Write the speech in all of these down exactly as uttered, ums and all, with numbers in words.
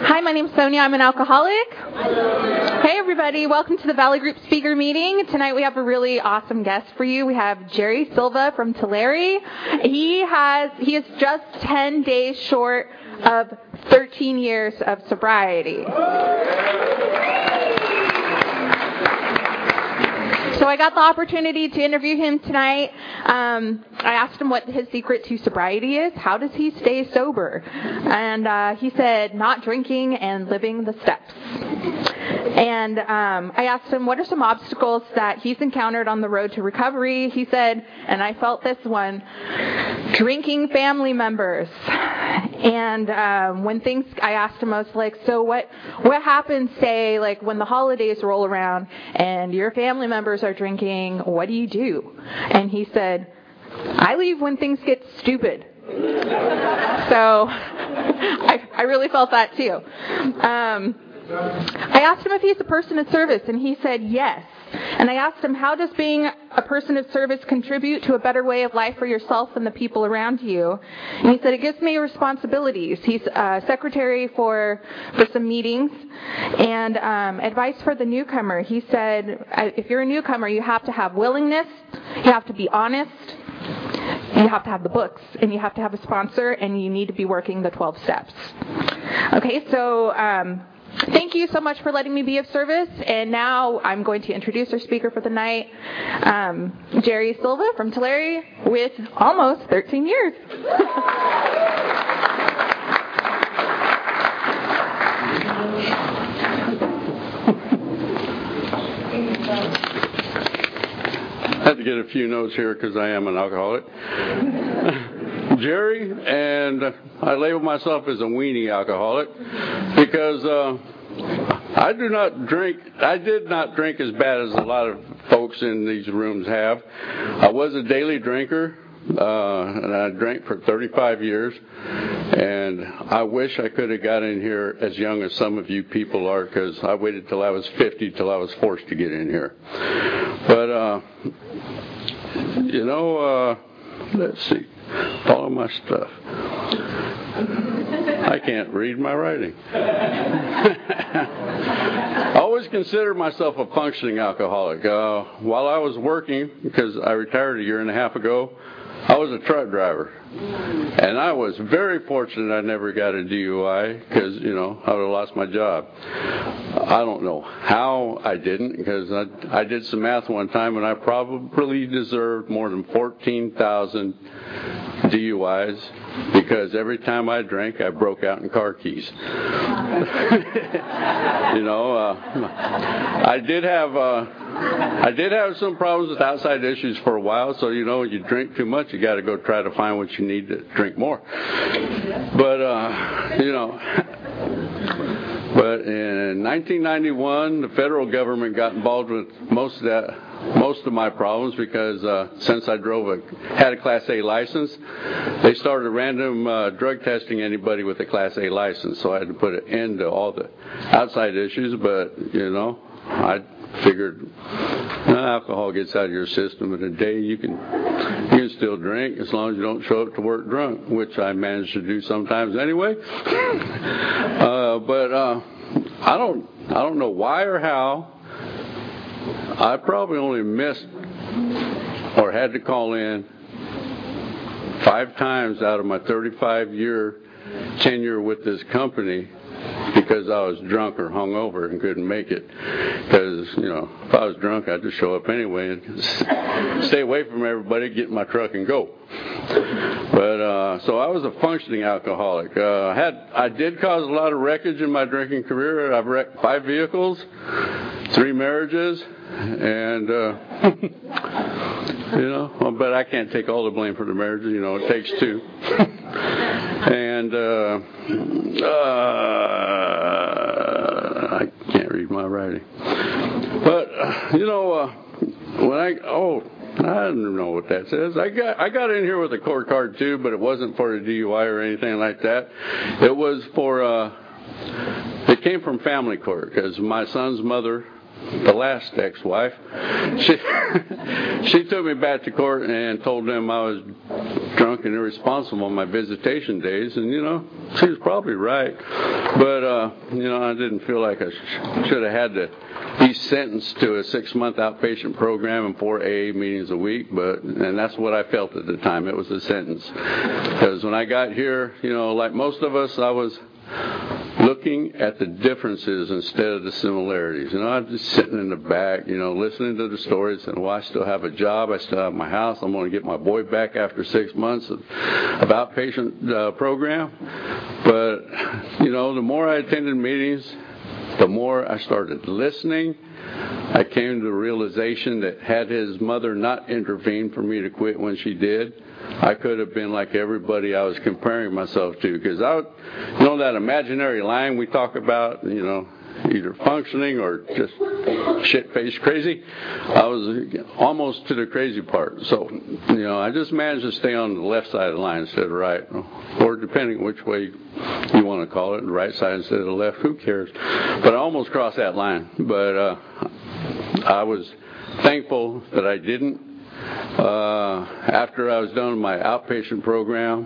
Hi, my name's Sonia. I'm an alcoholic. Hey, everybody. Welcome to the Valley Group speaker meeting. Tonight we have a really awesome guest for you. We have Jerry Silva from Tulare. He has he is just ten days short of thirteen years of sobriety. So I got the opportunity to interview him tonight. Um, I asked him what his secret to sobriety is. How does he stay sober? And uh, he said, not drinking and living the steps. And um, I asked him, what are some obstacles that he's encountered on the road to recovery? He said, and I felt this one, drinking family members. And um, when things, I asked him, I was like, so what what happens, say, like when the holidays roll around and your family members are drinking, what do you do? And he said, I leave when things get stupid. So I, I really felt that too. Um, I asked him if he's a person of service, and he said yes. And I asked him, how does being a person of service contribute to a better way of life for yourself and the people around you? And he said, it gives me responsibilities. He's uh, secretary for for some meetings. And um, advice for the newcomer, he said, if you're a newcomer, you have to have willingness, you have to be honest, you have to have the books, and you have to have a sponsor, and you need to be working the twelve steps. Okay, so... Um, Thank you so much for letting me be of service. And now I'm going to introduce our speaker for the night, um, Jerry Silva from Tulare, with almost thirteen years. I had to get a few notes here because I am an alcoholic. Jerry, and I label myself as a weenie alcoholic because uh, I do not drink, I did not drink as bad as a lot of folks in these rooms have. I was a daily drinker, uh, and I drank for thirty-five years, and I wish I could have got in here as young as some of you people are, because I waited till I was fifty till I was forced to get in here. But, uh, you know, uh, let's see. All of my stuff. I can't read my writing. I always considered myself a functioning alcoholic. Uh, while I was working, because I retired a year and a half ago, I was a truck driver. And I was very fortunate I never got a D U I because, you know, I would have lost my job. I don't know how I didn't, because I, I did some math one time and I probably deserved more than fourteen thousand D U Is because every time I drank, I broke out in car keys. you know, uh, I did have uh, I did have some problems with outside issues for a while. So, you know, you drink too much, you got to go try to find what you need to drink more. But, uh, you know, but in nineteen ninety-one, the federal government got involved with most of that. Most of my problems because uh, since I drove a had a Class A license, they started random uh, drug testing anybody with a Class A license. So I had to put an end to all the outside issues. But you know, I figured uh, alcohol gets out of your system in a day. You can you can still drink as long as you don't show up to work drunk, which I manage to do sometimes anyway. uh, but uh, I don't I don't know why or how. I probably only missed or had to call in five times out of my thirty-five year tenure with this company because I was drunk or hungover and couldn't make it. Because, you know, if I was drunk, I'd just show up anyway and stay away from everybody, get in my truck and go. But, uh, so I was a functioning alcoholic. Uh, I had, I did cause a lot of wreckage in my drinking career. I've wrecked five vehicles, three marriages, and, uh, you know, but I can't take all the blame for the marriages. You know, it takes two. and, uh, uh, I can't read my writing. But, uh, you know, uh, when I, oh, I don't know what that says. I got I got in here with a court card too, but it wasn't for a D U I or anything like that. It was for, uh, it came from family court because my son's mother the last ex-wife, she she took me back to court and told them I was drunk and irresponsible on my visitation days, and you know, she was probably right. But uh, you know, I didn't feel like I sh- should have had to be sentenced to a six-month outpatient program and four A A meetings a week. But and that's what I felt at the time. It was a sentence, because when I got here, you know, like most of us, I was looking at the differences instead of the similarities. You know, I'm just sitting in the back, you know, listening to the stories, and well, I still have a job, I still have my house, I'm going to get my boy back after six months of, of outpatient uh, program. But, you know, the more I attended meetings, the more I started listening. I came to the realization that had his mother not intervened for me to quit when she did, I could have been like everybody I was comparing myself to. Because I, you know, that imaginary line we talk about, you know, either functioning or just shit-faced crazy, I was almost to the crazy part. So, you know, I just managed to stay on the left side of the line instead of right, or depending which way you want to call it, the right side instead of the left, who cares? But I almost crossed that line. But uh, I was thankful that I didn't. Uh, after I was done with my outpatient program,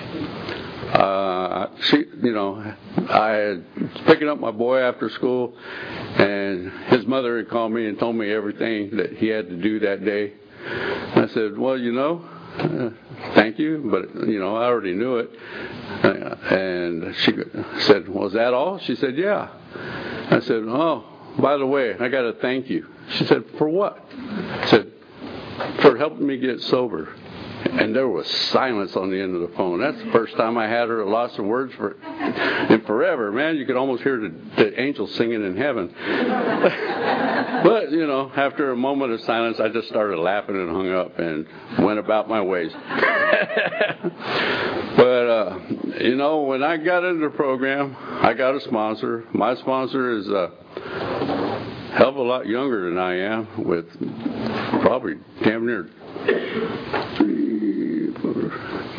uh, she, you know, I was picking up my boy after school, and his mother had called me and told me everything that he had to do that day. I said, well, you know, uh, thank you, but, you know, I already knew it. Uh, and she said, well, is that all? She said, yeah. I said, oh, by the way, I got to thank you. She said, for what? I said, for helping me get sober. And there was silence on the end of the phone. That's the first time I had her lost of words for in forever. Man, you could almost hear the, the angels singing in heaven. But, you know, after a moment of silence, I just started laughing and hung up and went about my ways. But, uh, you know, when I got into the program, I got a sponsor. My sponsor is a hell of a lot younger than I am, with probably damn near three, four,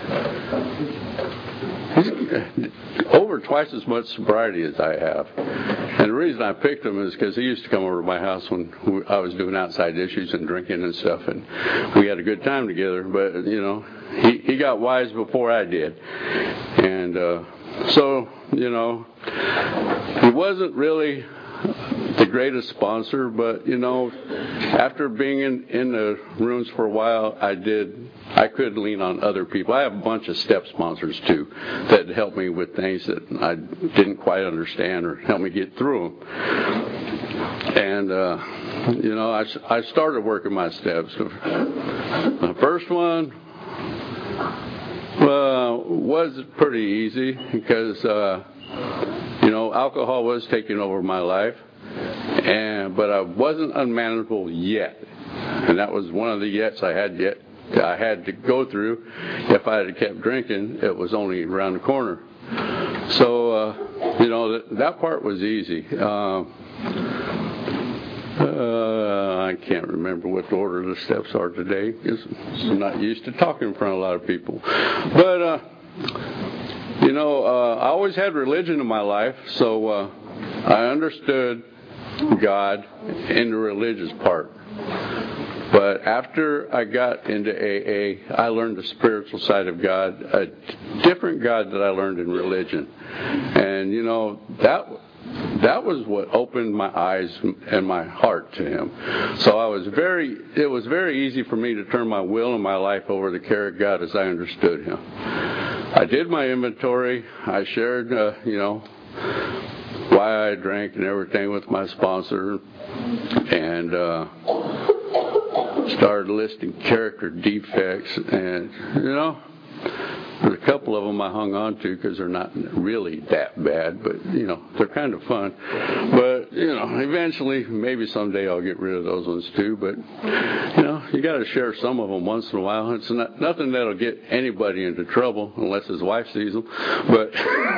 he's over twice as much sobriety as I have. And the reason I picked him is because he used to come over to my house when I was doing outside issues and drinking and stuff, and we had a good time together. But, you know, he, he got wise before I did. And uh, so, you know, he wasn't really the greatest sponsor, but, you know, after being in, in the rooms for a while, I did, I could lean on other people. I have a bunch of step sponsors, too, that helped me with things that I didn't quite understand or help me get through them. And, uh, you know, I, I started working my steps. The first one uh, was pretty easy because, uh, you know, alcohol was taking over my life. And but I wasn't unmanageable yet, and that was one of the yets I had yet I had to go through. If I had kept drinking, it was only around the corner. So uh, you know that, that part was easy. Uh, uh, I can't remember what the order of the steps are today because I'm not used to talking in front of a lot of people. But uh, you know, uh, I always had religion in my life, so uh, I understood God in the religious part. But after I got into A A, I learned the spiritual side of God, a different God that I learned in religion. And, you know, that that was what opened my eyes and my heart to Him. So I was very, it was very easy for me to turn my will and my life over to the care of God as I understood Him. I did my inventory. I shared, uh, you know, why I drank and everything with my sponsor, and uh, started listing character defects, and you know, there's a couple of them I hung on to because they're not really that bad, but you know, they're kind of fun. But you know, eventually, maybe someday I'll get rid of those ones too. But you know, you got to share some of them once in a while. It's not, nothing that'll get anybody into trouble unless his wife sees them. But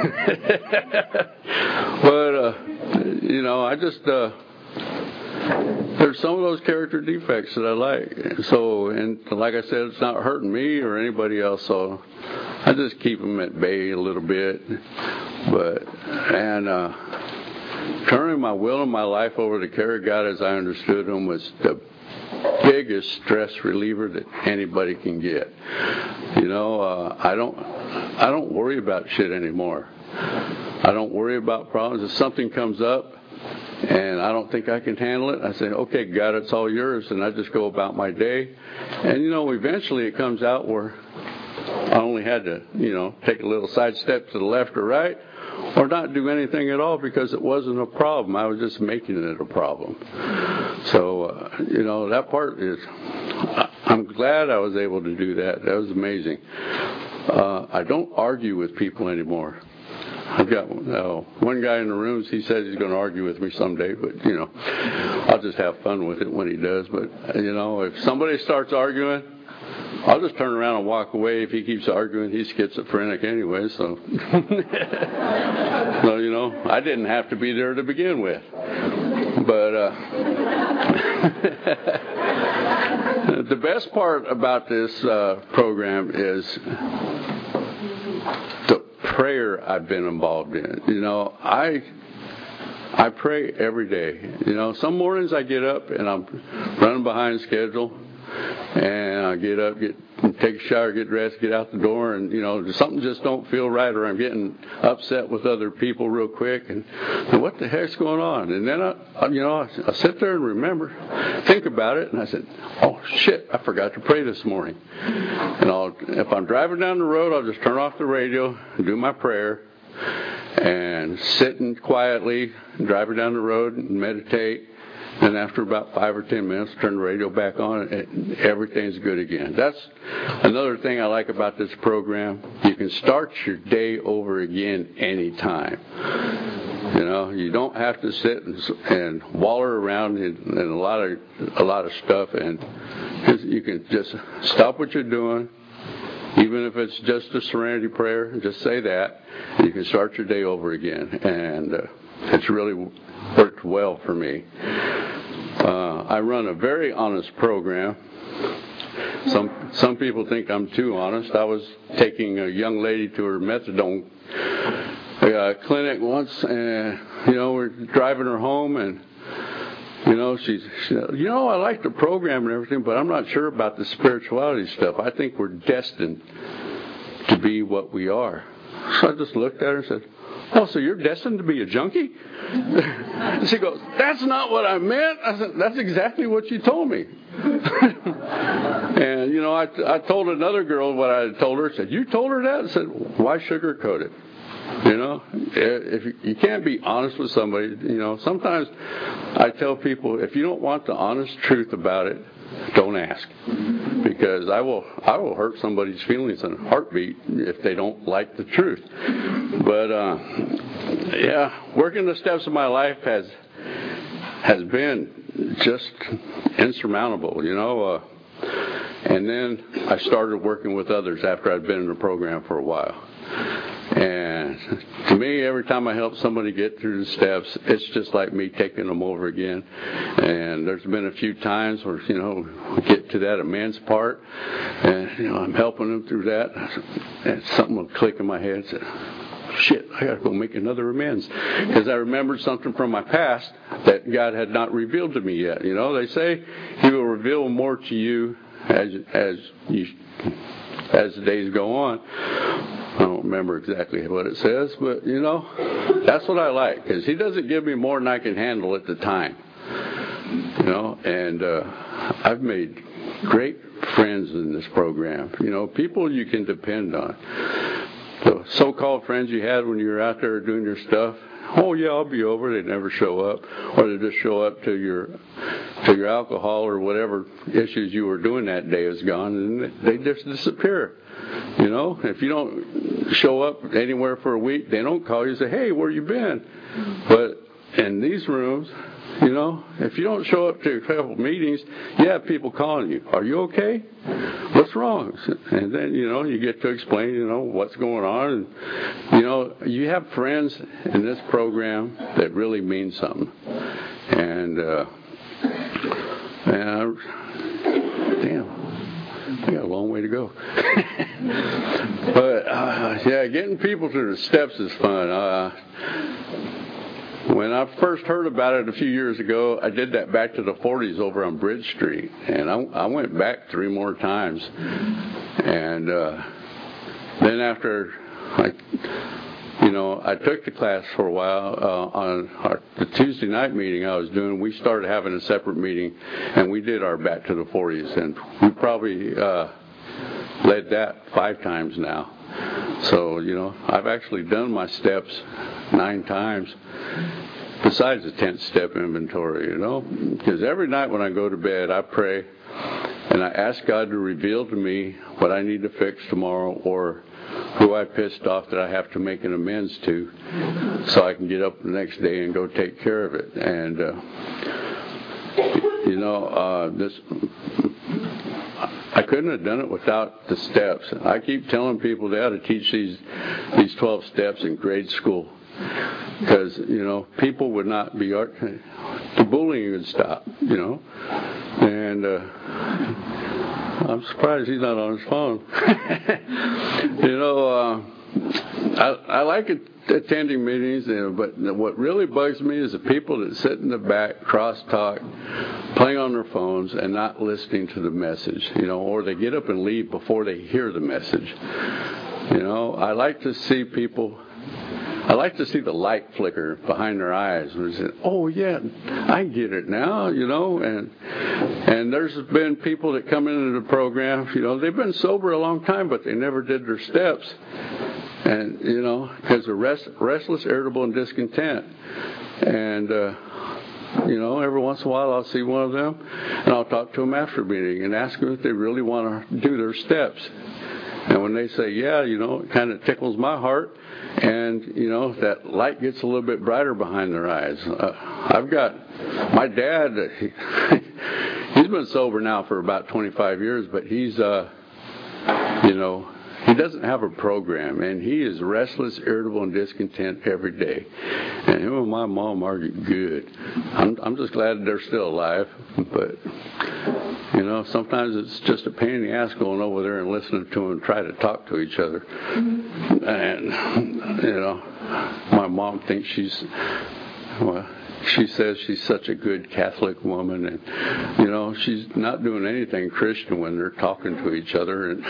but uh, you know, I just uh, there's some of those character defects that I like. So, and like I said, it's not hurting me or anybody else. So I just keep them at bay a little bit. But and uh, turning my will and my life over to care of God as I understood Him was the biggest stress reliever that anybody can get. You know, uh, I don't, I don't worry about shit anymore. I don't worry about problems. If something comes up and I don't think I can handle it, I say, okay, God, it's all yours, and I just go about my day. And, you know, eventually it comes out where I only had to, you know, take a little side step to the left or right, or not do anything at all because it wasn't a problem. I was just making it a problem. So, uh, you know, that part is, I'm glad I was able to do that. That was amazing. Uh, I don't argue with people anymore. I've got uh, one guy in the rooms, he says he's going to argue with me someday, but, you know, I'll just have fun with it when he does. But, you know, if somebody starts arguing, I'll just turn around and walk away. If he keeps arguing, he's schizophrenic anyway, so. So, you know, I didn't have to be there to begin with. But uh, the best part about this uh, program is the prayer I've been involved in. You know, I I pray every day. You know, some mornings I get up and I'm running behind schedule, and I get up, get take a shower, get dressed, get out the door, and, you know, something just don't feel right, or I'm getting upset with other people real quick, and, and what the heck's going on? And then I, you know, I, I sit there and remember, think about it, and I said, oh shit, I forgot to pray this morning. And I'll, if I'm driving down the road, I'll just turn off the radio and do my prayer, and sitting quietly, driving down the road and meditate. And after about five or ten minutes, turn the radio back on, and everything's good again. That's another thing I like about this program. You can start your day over again anytime. You know, you don't have to sit and, and waller around in, in a lot of a lot of stuff, and you can just stop what you're doing, even if it's just a serenity prayer. Just say that, and you can start your day over again. And uh, it's really worked well for me. Uh, I run a very honest program. Some some people think I'm too honest. I was taking a young lady to her methadone uh, clinic once, and, you know, we're driving her home, and, you know, she's, she, you know, I like the program and everything, but I'm not sure about the spirituality stuff. I think we're destined to be what we are. So I just looked at her and said, oh, so you're destined to be a junkie? She goes, that's not what I meant. I said, that's exactly what you told me. And, you know, I, I told another girl what I had told her. I said, you told her that? I said, why sugarcoat it? You know, if you, you can't be honest with somebody, you know, sometimes I tell people, if you don't want the honest truth about it, don't ask, because I will I will hurt somebody's feelings in a heartbeat if they don't like the truth. But uh, yeah, working the steps of my life has has been just insurmountable, you know. Uh, and then I started working with others after I'd been in the program for a while. And to me, every time I help somebody get through the steps, it's just like me taking them over again. And there's been a few times where, you know, we get to that amends part, and, you know, I'm helping them through that, and something will click in my head and say, shit, I got to go make another amends. Because I remembered something from my past that God had not revealed to me yet. You know, they say He will reveal more to you as as you as the days go on. I don't remember exactly what it says, but, you know, that's what I like, because He doesn't give me more than I can handle at the time. You know, and uh, I've made great friends in this program. You know, people you can depend on. The so-called friends you had when you were out there doing your stuff, oh yeah, I'll be over. They never show up, or they just show up to your to your alcohol or whatever issues you were doing that day is gone, and they just disappear. You know, if you don't show up anywhere for a week, they don't call you and say, hey, where you been? But in these rooms, you know, if you don't show up to a couple meetings, you have people calling you. Are you okay? What's wrong? And then, you know, you get to explain, you know, what's going on. And, you know, you have friends in this program that really mean something. And, uh, and I, damn. I got a long way to go. But, uh, yeah, getting people to the steps is fun. Uh, when I first heard about it a few years ago, I did that back to the forties over on Bridge Street, and I, I went back three more times. And uh, then after, I, you know, I took the class for a while. Uh, on our, the Tuesday night meeting I was doing, we started having a separate meeting, and we did our back to the forties, and we probably uh, led that five times now. So, you know, I've actually done my steps nine times, besides the tenth step inventory, you know. Because every night when I go to bed, I pray, and I ask God to reveal to me what I need to fix tomorrow, or who I pissed off that I have to make an amends to, so I can get up the next day and go take care of it. And, uh, you know, uh, this... I couldn't have done it without the steps. I keep telling people they ought to teach these these twelve steps in grade school, because, you know, people would not be, the bullying would stop, you know. And uh, I'm surprised he's not on his phone. You know, uh, I, I like it. Attending meetings, you know, but what really bugs me is the people that sit in the back, cross-talk, playing on their phones, and not listening to the message, you know, or they get up and leave before they hear the message. You know, I like to see people, I like to see the light flicker behind their eyes, and they say, oh, yeah, I get it now, you know, and and there's been people that come into the program, you know, they've been sober a long time, but they never did their steps. And, you know, because they're rest, restless, irritable, and discontent. And, uh, you know, every once in a while I'll see one of them, and I'll talk to them after meeting and ask them if they really want to do their steps. And when they say, yeah, you know, it kind of tickles my heart. And, you know, that light gets a little bit brighter behind their eyes. Uh, I've got my dad, he, he's been sober now for about twenty-five years, but he's, uh, you know, he doesn't have a program, and he is restless, irritable, and discontent every day. And him and my mom argue good. I'm, I'm just glad they're still alive, but, you know, sometimes it's just a pain in the ass going over there and listening to them try to talk to each other. And, you know, my mom thinks she's, well, she says she's such a good Catholic woman, and, you know, she's not doing anything Christian when they're talking to each other and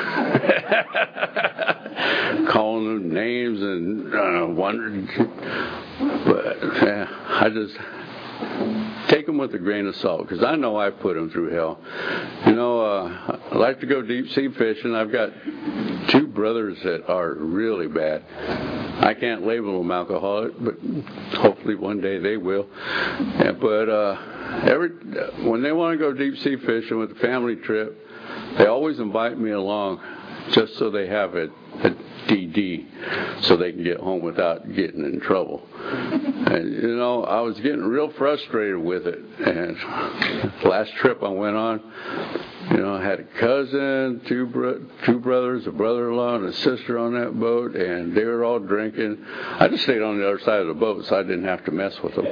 calling them names and uh, wondering. But yeah, I just take them with a grain of salt, because I know I put them through hell. You know, uh, I like to go deep sea fishing. I've got two brothers that are really bad. I can't label them alcoholic, but hopefully one day they will. Yeah, but uh, every when they want to go deep sea fishing with a family trip, they always invite me along, just so they have a, a D D, so they can get home without getting in trouble. And, you know, I was getting real frustrated with it. And the last trip I went on, you know, I had a cousin, two bro- two brothers, a brother-in-law, and a sister on that boat, and they were all drinking. I just stayed on the other side of the boat, so I didn't have to mess with them.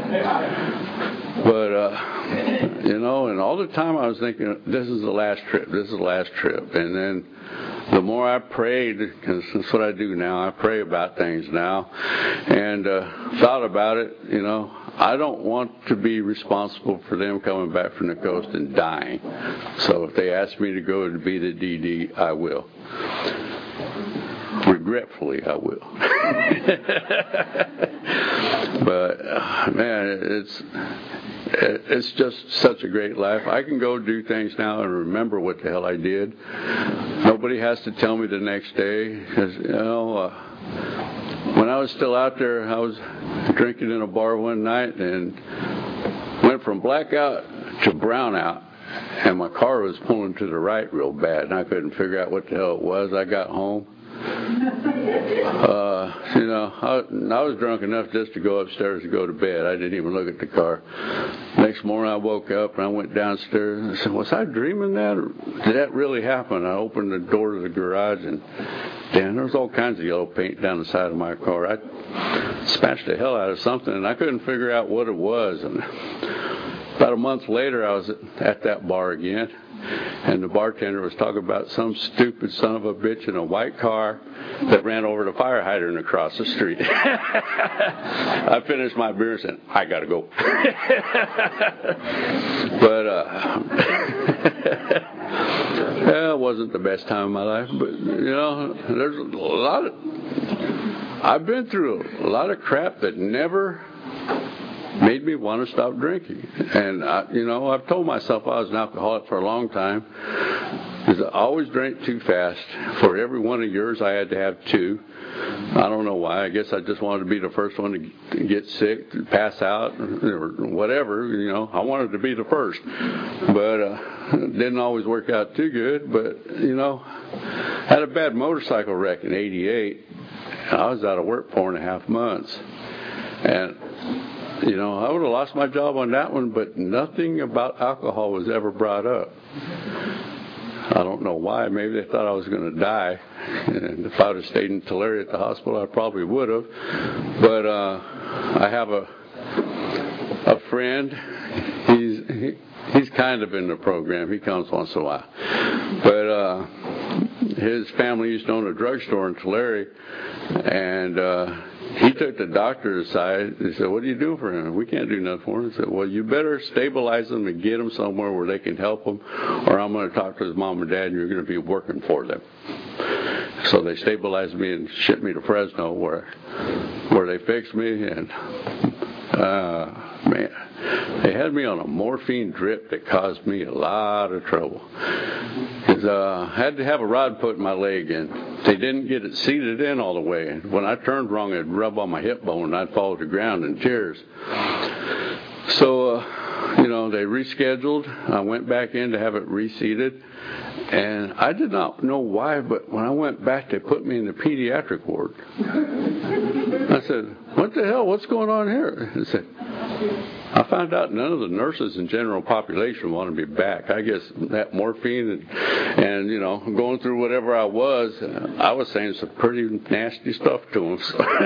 But, uh, you know, and all the time I was thinking, this is the last trip, this is the last trip. And then the more I prayed, because that's what I do now, I pray about things now, and uh, thought about it, you know, I don't want to be responsible for them coming back from the coast and dying. So if they ask me to go to be the D D, I will. Regretfully, I will. But, uh, man, it's it's just such a great life. I can go do things now and remember what the hell I did. Nobody has to tell me the next day, because, you know, uh, when I was still out there, I was drinking in a bar one night and went from blackout to brownout, and my car was pulling to the right real bad, and I couldn't figure out what the hell it was. I got home. Uh, you know, I, I was drunk enough just to go upstairs to go to bed. I didn't even look at the car. Next morning I woke up and I went downstairs and I said, was I dreaming that? Or did that really happen? I opened the door to the garage and, damn, there was all kinds of yellow paint down the side of my car. I smashed the hell out of something and I couldn't figure out what it was. And about a month later, I was at that bar again, and the bartender was talking about some stupid son of a bitch in a white car that ran over the fire hydrant across the street. I finished my beer and said, I got to go. But uh, yeah, it wasn't the best time of my life. But, you know, there's a lot of... I've been through a lot of crap that never made me want to stop drinking. And, I, you know, I've told myself I was an alcoholic for a long time because I always drank too fast. For every one of yours, I had to have two. I don't know why. I guess I just wanted to be the first one to get sick, to pass out, or whatever. You know, I wanted to be the first. But uh, it didn't always work out too good. But, you know, I had a bad motorcycle wreck in eighty-eight. I was out of work four and a half months. And, you know, I would have lost my job on that one, but nothing about alcohol was ever brought up. I don't know why. Maybe they thought I was going to die. And if I would have stayed in Tulare at the hospital, I probably would have. But uh, I have a a friend. He's he, he's kind of in the program. He comes once in a while. But uh, his family used to own a drugstore in Tulare, and uh, he took the doctor aside. He said, what do you do for him? We can't do nothing for him. He said, well, you better stabilize him and get him somewhere where they can help him, or I'm going to talk to his mom and dad, and you're going to be working for them. So they stabilized me and shipped me to Fresno, where where they fixed me, and uh, man, they had me on a morphine drip that caused me a lot of trouble. Cause, uh, I had to have a rod put in my leg, and they didn't get it seated in all the way. And when I turned wrong, it'd rub on my hip bone, and I'd fall to the ground in tears. So, uh, you know, they rescheduled. I went back in to have it reseated. And I did not know why, but when I went back, they put me in the pediatric ward. I said, what the hell? What's going on here? They said, I found out none of the nurses and general population wanted me back. I guess that morphine and, and you know, going through whatever I was, I was saying some pretty nasty stuff to them.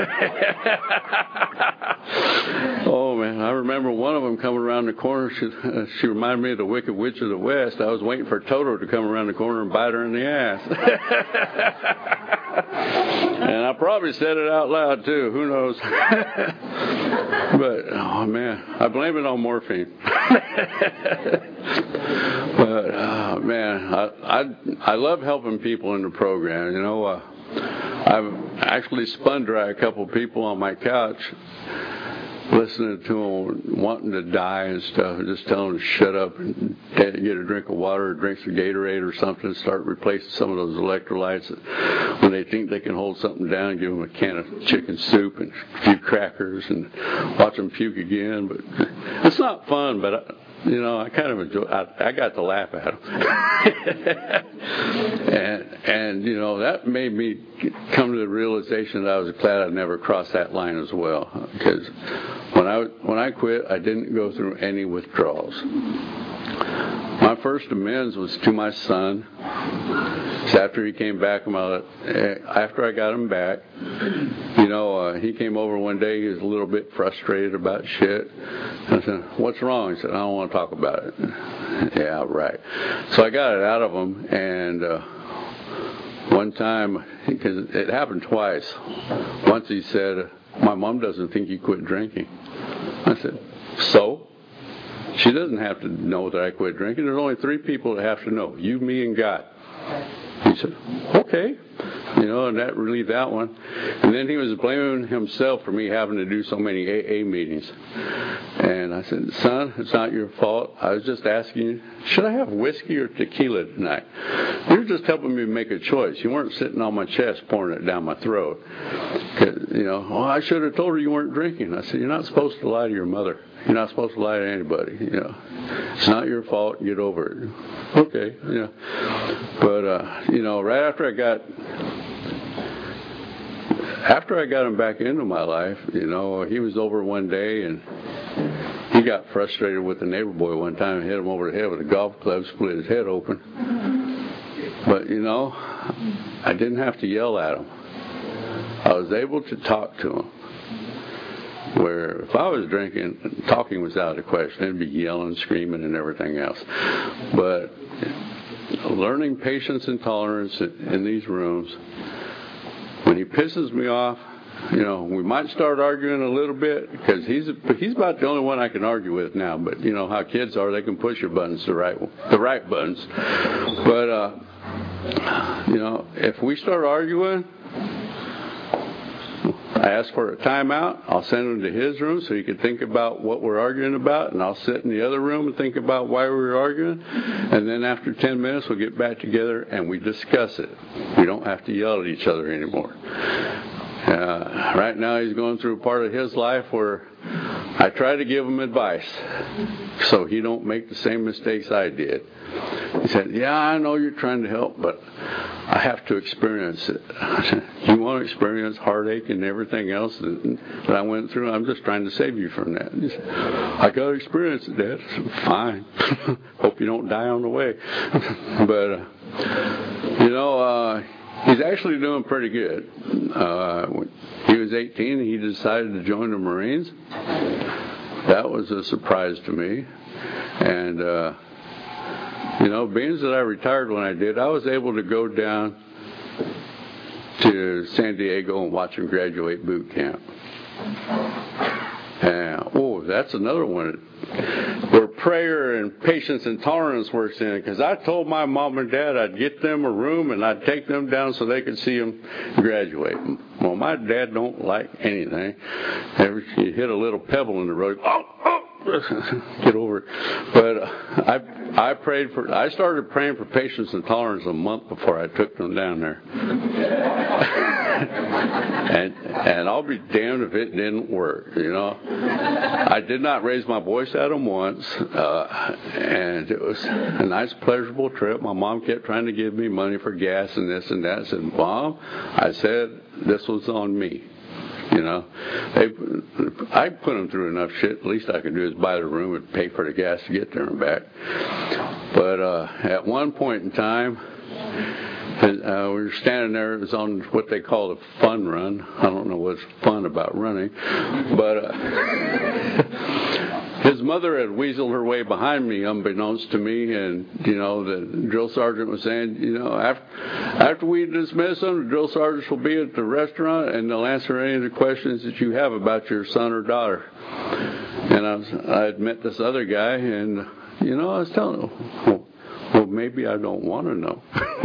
Oh, man. I remember one of them coming around the corner. She, uh, she reminded me of the Wicked Witch of the West. I was waiting for Toto to come around the corner and bite her in the ass. And I probably said it out loud, too. Who knows? But, oh, man, I blame it on morphine. But, oh, man, I, I, I love helping people in the program. You know, uh, I've actually spun dry a couple people on my couch, listening to them wanting to die and stuff, and just telling them to shut up and get a drink of water or drink some Gatorade or something, start replacing some of those electrolytes. When they think they can hold something down, give them a can of chicken soup and a few crackers and watch them puke again. But it's not fun, but I, you know, I kind of enjoy. I, I got to laugh at them, and and you know that made me come to the realization that I was glad I never crossed that line as well. Because when I when I quit, I didn't go through any withdrawals. My first amends was to my son. So after he came back, after I got him back, you know, uh, he came over one day. He was a little bit frustrated about shit. I said, "What's wrong?" He said, "I don't want to talk about it." Yeah, right. So I got it out of him, and uh, one time, because it happened twice. Once he said, "My mom doesn't think you quit drinking." I said, "So?" She doesn't have to know that I quit drinking. There's only three people that have to know: you, me, and God. He said, "Okay." You know, and that relieved that one. And then he was blaming himself for me having to do so many A A meetings. And I said, "Son, it's not your fault. I was just asking you, should I have whiskey or tequila tonight? You're just helping me make a choice. You weren't sitting on my chest pouring it down my throat." You know, "Oh, I should have told her you weren't drinking." I said, "You're not supposed to lie to your mother. You're not supposed to lie to anybody. You know, it's not your fault. Get over it." Okay, you know. But uh, you know, right after I got after I got him back into my life, you know, he was over one day and he got frustrated with the neighbor boy one time and hit him over the head with a golf club, split his head open. But you know, I didn't have to yell at him. I was able to talk to him. where if I was drinking, talking was out of the question. It'd be yelling, screaming, and everything else. But learning patience and tolerance in these rooms, when he pisses me off, you know, we might start arguing a little bit because he's he's about the only one I can argue with now. But you know how kids are; they can push your buttons the right the right buttons. But uh, you know, if we start arguing, I ask for a timeout. I'll send him to his room so he can think about what we're arguing about, and I'll sit in the other room and think about why we were arguing. And then after ten minutes, we'll get back together and we discuss it. We don't have to yell at each other anymore. Uh, right now he's going through a part of his life where I try to give him advice so he don't make the same mistakes I did. He said, yeah, I know you're trying to help, but I have to experience it. I said, you want to experience heartache and everything else that, that I went through? I'm just trying to save you from that. He said, I got to experience it, Dad. I said, fine. Hope you don't die on the way. But, uh, you know, uh, he's actually doing pretty good. Uh, when he was eighteen, he decided to join the Marines. That was a surprise to me. And, uh, you know, being that I retired when I did, I was able to go down to San Diego and watch him graduate boot camp. And, oh, that's another one where prayer and patience and tolerance works in it. Because I told my mom and dad I'd get them a room and I'd take them down so they could see them graduate. Well, my dad don't like anything. Every you hit a little pebble in the road, oh, oh, get over it. But uh, I I prayed for. I started praying for patience and tolerance a month before I took them down there. and and I'll be damned if it didn't work. You know, I did not raise my voice at them once, uh, and it was a nice, pleasurable trip. My mom kept trying to give me money for gas and this and that. I said, Mom, I said this was on me. You know, they, I put them through enough shit. The least I could do is buy the room and pay for the gas to get there and back. But uh, at one point in time, uh, we were standing there. It was on what they call a fun run. I don't know what's fun about running, but uh, his mother had weaseled her way behind me, unbeknownst to me, and you know the drill sergeant was saying, you know, after after we dismiss them, the drill sergeants will be at the restaurant and they'll answer any of the questions that you have about your son or daughter. And I was, I had met this other guy, and you know, I was telling him, well, well maybe I don't want to know.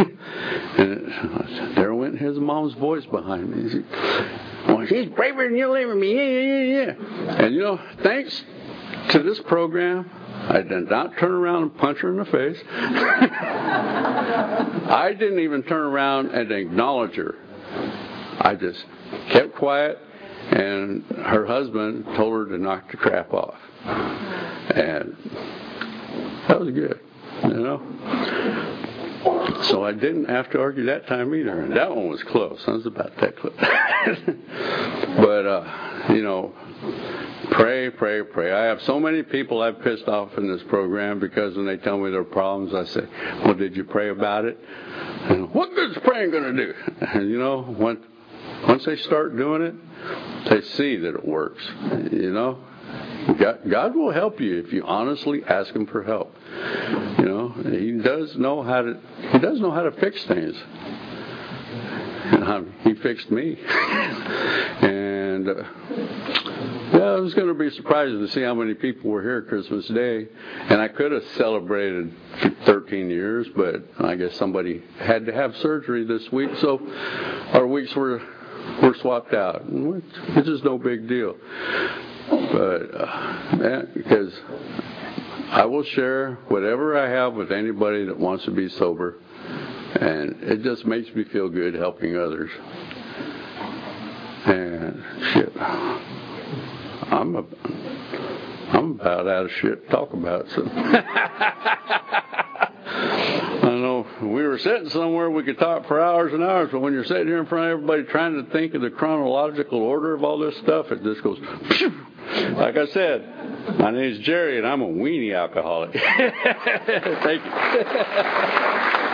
And there went his mom's voice behind me. She, well, she's braver than you'll ever be. Yeah, yeah, yeah. And you know, thanks to this program, I did not turn around and punch her in the face. I didn't even turn around and acknowledge her. I just kept quiet, and her husband told her to knock the crap off. And that was good, you know. So I didn't have to argue that time either. And that one was close. I was about that close. But, uh, you know, pray, pray, pray. I have so many people I've pissed off in this program because when they tell me their problems, I say, well, did you pray about it? And, what good is praying going to do? And, you know, when, once they start doing it, they see that it works, you know. God, God will help you if you honestly ask Him for help. You know, He does know how to. He does know how to fix things. And He fixed me. And uh, yeah, it was going to be surprising to see how many people were here Christmas Day. And I could have celebrated thirteen years, but I guess somebody had to have surgery this week, so our weeks were were swapped out. It's just no big deal. But uh, because I will share whatever I have with anybody that wants to be sober, and it just makes me feel good helping others. And shit, I'm a, I'm about out of shit to talk about. So I don't know. We were sitting somewhere we could talk for hours and hours, but when you're sitting here in front of everybody trying to think of the chronological order of all this stuff, it just goes. Phew. Like I said, my name's Jerry, and I'm a weenie alcoholic. Thank you.